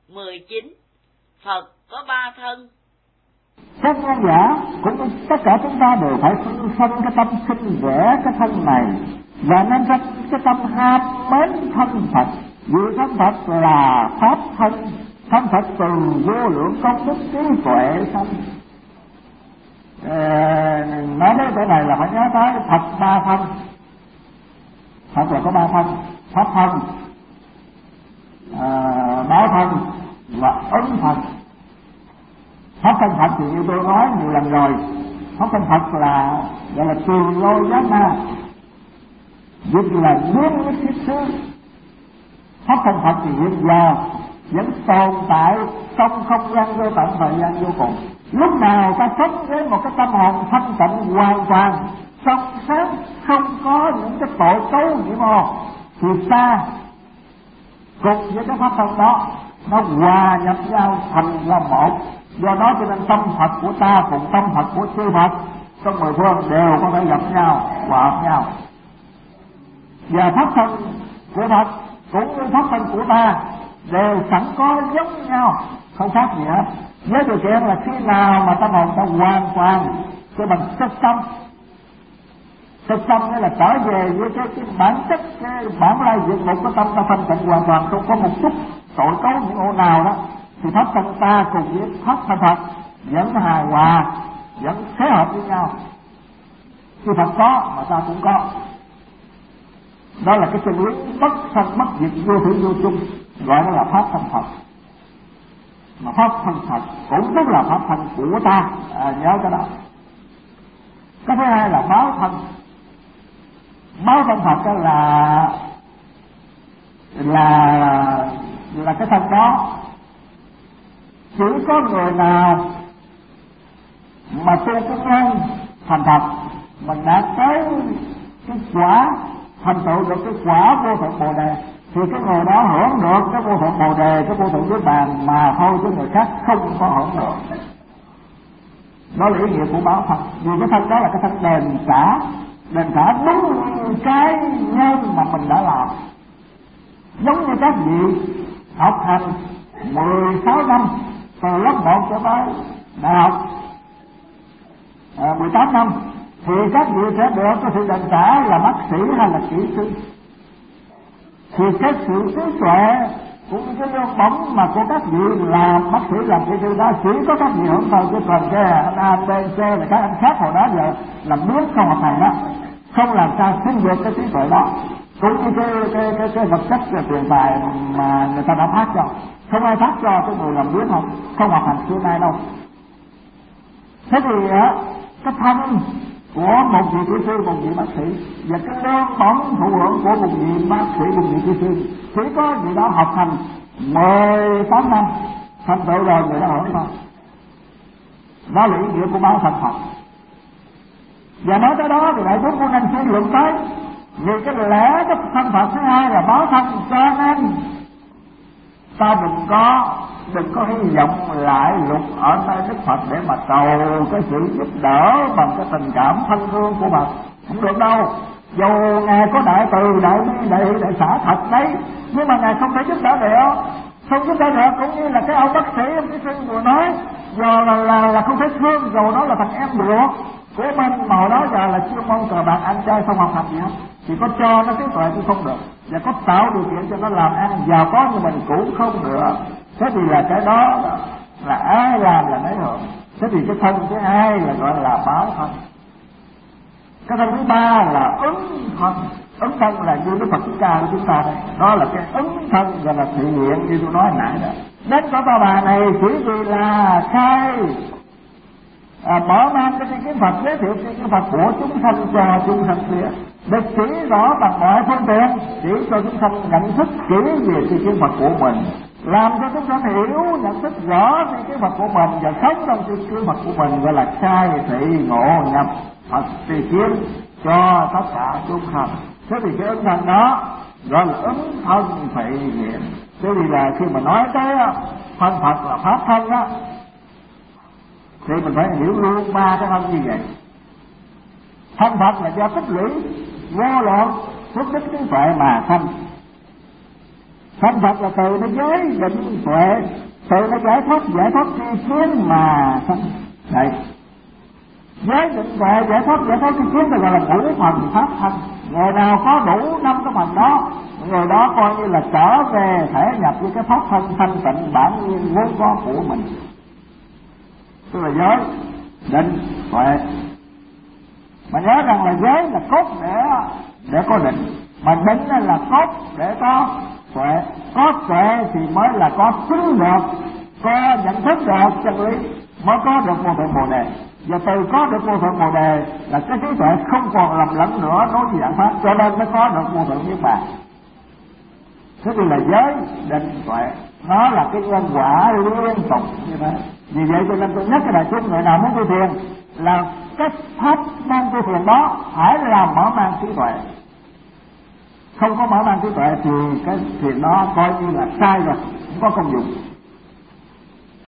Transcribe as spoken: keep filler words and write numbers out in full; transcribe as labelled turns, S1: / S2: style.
S1: mười chín. Phật có ba thân.
S2: Các khán giả cũng như tất cả chúng ta đều phải phân cái tâm sinh vẽ cái thân này, và nên sinh cái tâm ham mến thân Phật, vì thân Phật là pháp thân, thân Phật từ vô lượng công đức trí tuệ sanh. Ờ, nói đến cái này là phải nhớ tới Phật ba thân. Phật là có ba thân: pháp thân, à, báo thân và ứng thân. Pháp thân Phật thì như tôi nói nhiều lần rồi, pháp thân Phật là gọi là tiền lôi giá ma, dịch là nguyên với thiết xứ. Pháp thân Phật thì hiện giờ vẫn tồn tại trong không gian vô tận thời gian vô cùng. Lúc nào ta sống với một cái tâm hồn thanh tịnh hoàn toàn, trong sáng, không có những cái tội xấu nhiễm ô, thì ta cùng với cái pháp thân đó nó hòa nhập nhau thành là một. Do đó cho nên tâm Phật của ta cùng tâm Phật của chư Phật trong mười phương đều có thể gặp nhau, hòa hợp nhau. Và pháp thân của Phật cũng như pháp thân của ta đều sẵn có giống nhau, không khác gì hết. Với điều kiện là khi nào mà tâm hồn ta hoàn toàn cho bằng sắc tâm. Sắc tâm nghĩa là trở về với cái, cái bản chất, cái bản lai diện mục của tâm ta thanh tịnh hoàn toàn, không có một chút tội cấu những ô nào đó, thì pháp thân ta cùng với pháp thân Phật vẫn hài hòa, vẫn phối hợp với nhau. Khi Phật có mà ta cũng có. Đó là cái chân lý bất sanh bất diệt, vô thủy vô chung, gọi đó là pháp thân Phật. Mà pháp thân Phật cũng tức là pháp thân của ta, à, nhớ cái đó. Cái thứ hai là báo thân. Báo thân Phật đó là là là cái thân đó chỉ có người nào mà tu cái nhân thành Phật, mình đã tới cái quả thành tựu được cái quả vô thượng bồ đề, thì cái người đó hưởng được cái vô thượng bồ đề, cái vô thượng niết bàn mà thôi, chứ người khác không có hưởng được. Đó là ý nghĩa của báo thân. Vì cái thân đó là cái thân đền trả, đền trả đúng cái nhân mà mình đã làm. Giống như các vị học hành mười sáu năm từ lớp một cho tới đại học à, mười tám năm, thì các vị sẽ được cái sự đền trả là bác sĩ hay là kỹ sư. Thì cái sự trí tuệ cũng như cái lương bổng mà của các vị làm bác sĩ, làm kỹ sư đó chỉ có các vị hưởng thôi, chứ còn cái anh A, B, C là các anh khác hồi đó giờ làm biết không học hành đó, không làm sao sinh vượt cái trí tuệ đó. Cũng như cái cái cái, cái vật chất và tiền tài mà người ta đã phát cho, không ai phát cho cái người làm biết không, không học hành xưa nay đâu. Thế thì cái thân của một vị kỹ sư, một vị bác sĩ, và cái lương bổng thụ hưởng của một vị bác sĩ, một vị kỹ sư chỉ có vị đó học hành mười tám năm thành tựu rồi người đó hưởng thôi. Đó là ý nghĩa của báo thân Phật. Và nói tới đó thì đại chúng cũng nên suy luận tới, vì cái lẽ cái thân Phật thứ hai là báo thân, cho nên ta đừng có đừng có hy vọng lại lục ở nơi Đức Phật để mà cầu cái sự giúp đỡ bằng cái tình cảm thân thương của Phật, không được đâu. Dù ngài có đại từ, đại bi, đại đại xã thật đấy, nhưng mà ngài không thể giúp đỡ được, không giúp đỡ được. Cũng như là cái ông bác sĩ, ông kỹ sư vừa nói, giờ là là, là không thể thương, dù nó là thằng em ruột của mình mà hồi đó giờ là chưa mong cờ bạc ăn chơi không học hành gì hết, thì có cho nó trí tuệ cũng không được, và có tạo điều kiện cho nó làm ăn giàu có như mình cũng không được. Thế thì là cái đó là ai làm là nấy hưởng. Thế thì cái thân thứ hai là gọi là báo thân. Cái thân thứ ba là ứng thân. Ứng thân là như cái Phật Thích Ca của chúng ta đây, đó là cái ứng thân, gọi là thị hiện như tôi nói hồi nãy đó. Đến có ba bà này chỉ vì là khai à, mở mang cái tri kiến Phật, giới thiệu tri kiến Phật của chúng sanh cho chúng sanh kia, để chỉ rõ bằng mọi phương tiện, chỉ cho chúng sanh nhận thức kỹ về tri kiến Phật của mình, làm cho chúng sanh hiểu nhận thức rõ tri kiến Phật của mình và sống trong tri kiến Phật của mình, gọi là khai thị ngộ nhập Phật tri kiến cho tất cả chúng sanh. Thế thì cái ứng thân đó gọi là ứng thân thị hiện. Thế thì là khi mà nói tới thân Phật là pháp thân á, thì mình phải hiểu luôn ba cái thân như vậy. Thân Phật là do tích lũy vô lượng phước đức trí tuệ mà thành. Thành Phật là từ nó giới định tuệ, từ nó giải thoát giải thoát tri kiến mà thành đây. Giới định tuệ giải thoát giải thoát tri kiến là gọi là ngũ phần pháp thân. Người nào có đủ năm cái phần đó, người đó coi như là trở về thể nhập với cái pháp thân thanh tịnh bản nhiên vốn có của mình. Tức là giới định tuệ. Mà nhớ rằng là giới là cốt để để có định, mà định là cốt để có tuệ. Có tuệ thì mới là có chứng được, có nhận thức được chân lý, mới có được vô thượng bồ đề. Và từ có được vô thượng bồ đề là cái trí tuệ không còn lầm lẫn nữa đối với dạng pháp, cho nên mới có được vô thượng niết bàn. Thế thì là giới định tuệ, nó là cái nhân quả liên tục như thế. Vì vậy cho nên tôi nhắc cái đại chúng, người nào muốn tu thiền là cái pháp mang tu thiền đó phải là mở mang trí tuệ. Không có mở mang trí tuệ thì cái thiền đó coi như là sai rồi, không có công dụng.